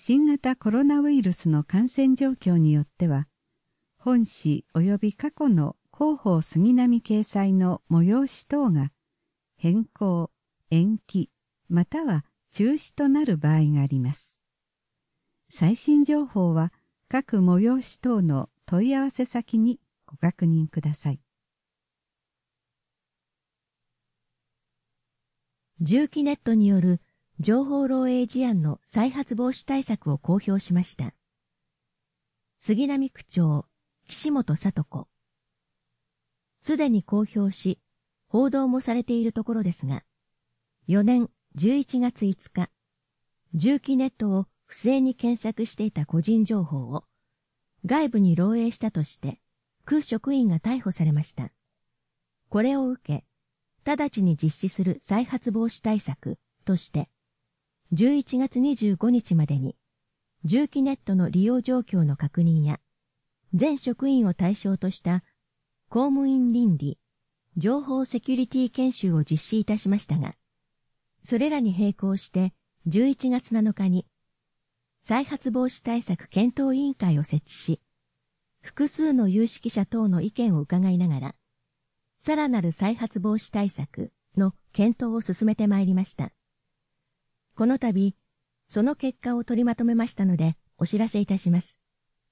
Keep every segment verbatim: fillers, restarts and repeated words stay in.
新型コロナウイルスの感染状況によっては、本誌及び過去の広報杉並掲載の催し等が変更、延期、または中止となる場合があります。最新情報は各催し等の問い合わせ先にご確認ください。 住基ネットによる情報漏洩事案の再発防止対策を公表しました。杉並区長、岸本聡子。すでに公表し、報道もされているところですが、よねんじゅういちがついつか、住基ネットを不正に検索していた個人情報を外部に漏洩したとして、区職員が逮捕されました。これを受け、直ちに実施する再発防止対策として、じゅういちがつにじゅうごにちまでに、住基ネットの利用状況の確認や、全職員を対象とした公務員倫理、情報セキュリティ研修を実施いたしましたが、それらに並行してじゅういちがつなのかに、再発防止対策検討委員会を設置し、複数の有識者等の意見を伺いながら、さらなる再発防止対策の検討を進めてまいりました。この度、その結果を取りまとめましたので、お知らせいたします。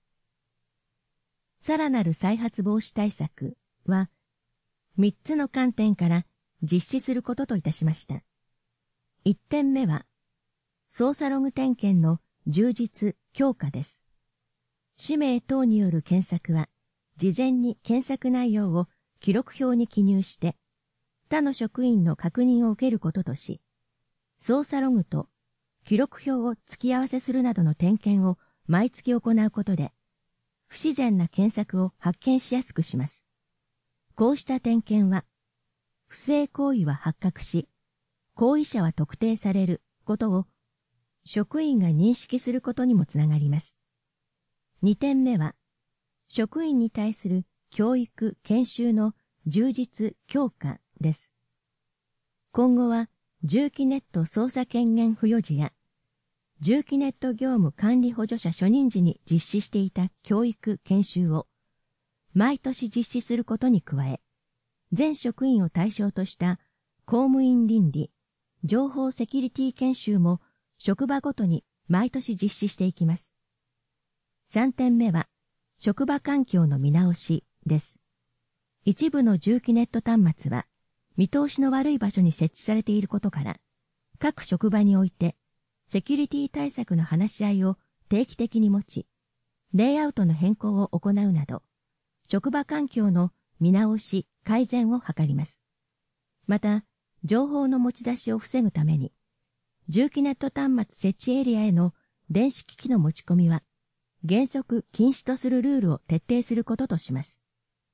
さらなる再発防止対策は、三つの観点から実施することといたしました。一点目は、操作ログ点検の充実・強化です。氏名等による検索は、事前に検索内容を記録表に記入して、他の職員の確認を受けることとし、操作ログと記録表を付き合わせするなどの点検を毎月行うことで、不自然な検索を発見しやすくします。こうした点検は、不正行為は発覚し、行為者は特定されることを職員が認識することにもつながります。二点目は、職員に対する教育・研修の充実・強化です。今後は、住基ネット操作権限付与時や、住基ネット業務管理補助者初任時に実施していた教育・研修を、毎年実施することに加え、全職員を対象とした公務員倫理、情報セキュリティ研修も職場ごとに毎年実施していきます。三点目は、職場環境の見直しです。一部の住基ネット端末は、見通しの悪い場所に設置されていることから、各職場において、セキュリティ対策の話し合いを定期的に持ち、レイアウトの変更を行うなど、職場環境の見直し、改善を図ります。また、情報の持ち出しを防ぐために、住基ネット端末設置エリアへの電子機器の持ち込みは、原則禁止とするルールを徹底することとします。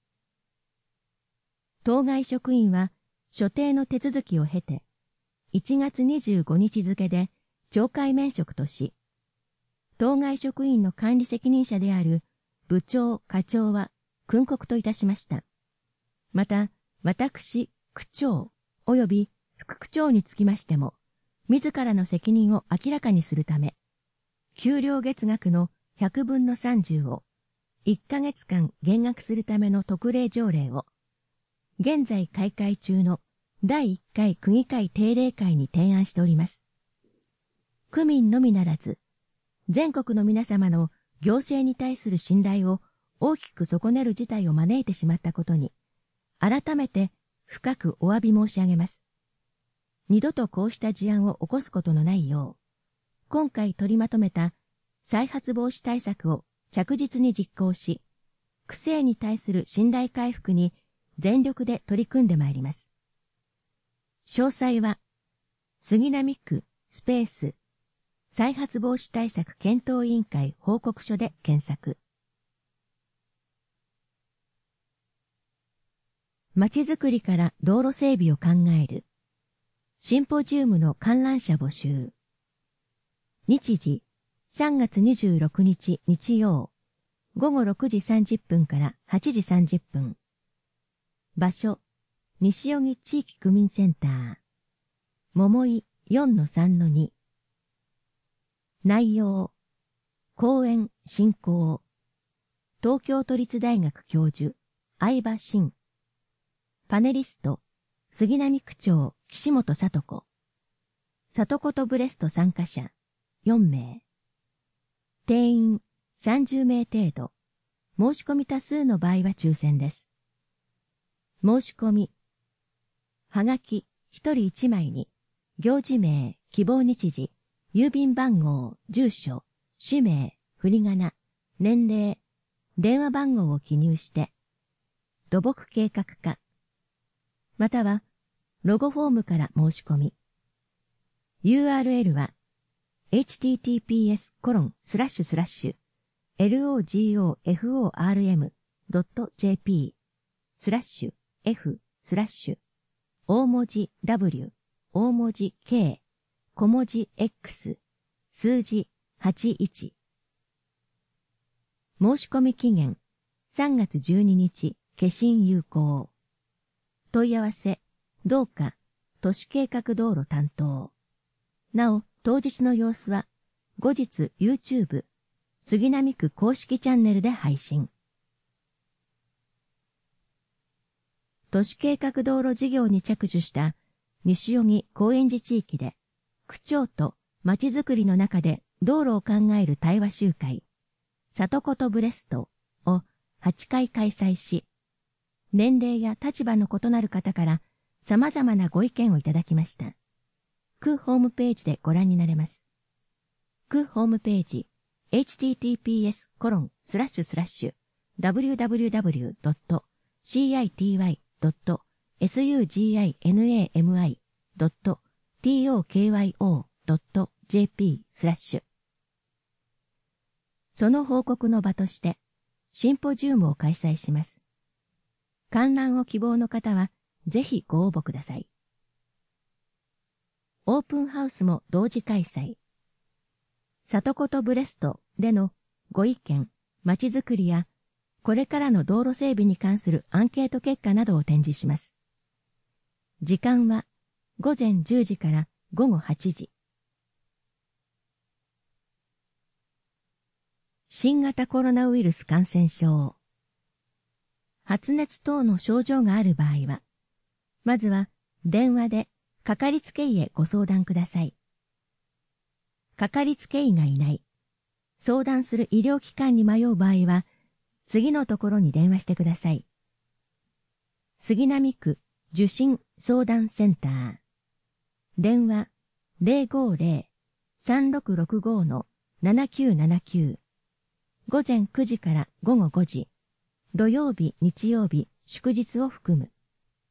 当該職員は、所定の手続きを経て、いちがつにじゅうごにち付で懲戒免職とし、当該職員の管理責任者である部長・課長は訓告といたしました。また、私、区長及び副区長につきましても、自らの責任を明らかにするため、給料月額のひゃくぶんのさんじゅうをいっかげつかん減額するための特例条例を、現在開会中のだいいっかい区議会定例会に提案しております。区民のみならず、全国の皆様の行政に対する信頼を大きく損ねる事態を招いてしまったことに、改めて深くお詫び申し上げます。二度とこうした事案を起こすことのないよう、今回取りまとめた再発防止対策を着実に実行し、区政に対する信頼回復に全力で取り組んでまいります。詳細は、杉並区スペース再発防止対策検討委員会報告書で検索。まちづくりから道路整備を考える。シンポジウムの観覧者募集。日時、さんがつにじゅうろくにち日曜、ごごろくじさんじゅっぷんからはちじさんじゅっぷん。場所、西荻地域区民センター。桃井 よんのさんのに。内容、 講演進行。東京都立大学教授、相葉真。パネリスト、杉並区長、岸本聡子。里子とブレスト参加者、よんめい。定員、さんじゅうめい程度。申し込み多数の場合は抽選です。申し込み。はがき、ひとりいちまいに、行事名、希望日時、郵便番号、住所、氏名、振り仮名、年齢、電話番号を記入して、土木計画課、または、ロゴフォームから申し込み。ユーアールエル は、エイチティーティーピーエスコロンスラッシュスラッシュエルオージーオーエフオーアールエムドットジェーピー スラッシュ F スラッシュ大文字 W 大文字 K 小文字 X 数字はちじゅういち。申し込み期限さんがつじゅうににち消印有効。問い合わせどうか都市計画道路担当。なお当日の様子は後日 YouTube 杉並区公式チャンネルで配信。都市計画道路事業に着手した西荻高円寺地域で区長とまちづくりの中で道路を考える対話集会里子とブレストをはちかい開催し、年齢や立場の異なる方から様々なご意見をいただきました。区ホームページでご覧になれます。区ホームページ エイチティーティーピーエスコロンスラッシュスラッシュダブリューダブリューダブリュードットシーアイティーワイドットエスユージーアイエヌエーエムアイドットティーオーケーワイオードットジェーピースラッシュその報告の場としてシンポジウムを開催します。観覧を希望の方はぜひご応募ください。オープンハウスも同時開催。里子とブレストでのご意見、まちづくりやこれからの道路整備に関するアンケート結果などを展示します。時間はごぜんじゅうじからごごはちじ。新型コロナウイルス感染症。発熱等の症状がある場合は、まずは電話でかかりつけ医へご相談ください。かかりつけ医がいない、相談する医療機関に迷う場合は、次のところに電話してください。杉並区受診相談センター。電話 ゼロごゼロ さんろくろくご ななきゅうななきゅう。午前くじからごごごじ。土曜日、日曜日、祝日を含む。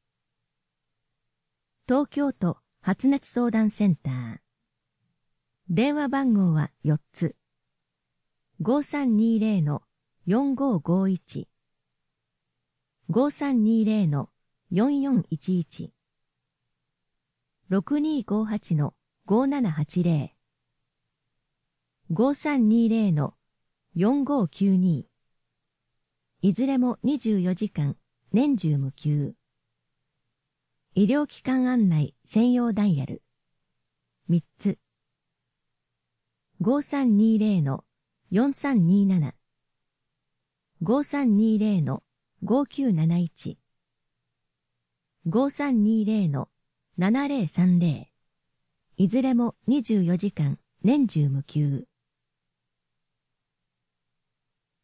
東京都発熱相談センター。電話番号はよっつ。ごさんにゼロ よんごごいち。ごさんにゼロ よんよんいちいち。ろくにごはち ごななはちゼロ。ごさんにゼロ よんごきゅうに。いずれもにじゅうよじかん年中無休。医療機関案内専用ダイヤル。みっつ。ごさんにゼロ よんさんになな。ごさんにゼロ ごきゅうなないち。ごさんにゼロ ななゼロさんゼロ。いずれもにじゅうよじかん年中無休。